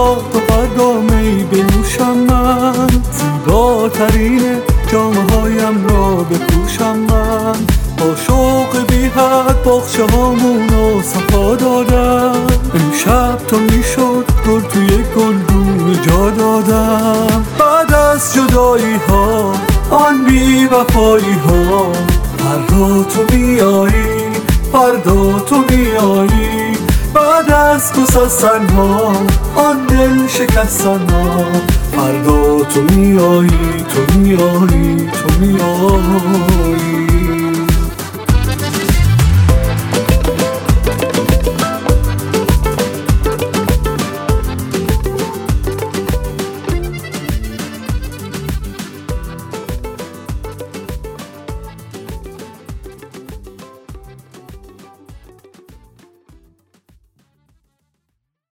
تو فردا می بنوشم من، زیباترین جامه هایم را بپوشم من. با شوق بی حد باغچه هامونو صفا دادم، امشب تا میشد گل توی گلدون جا دادم. بعد از جدایی ها آن بی وفایی ها، فردا تو میایی، فردا تو میایی. بعد از گسستن ها آن دل شکستن ها، فردا تو میایی، تو میایی، تو میایی.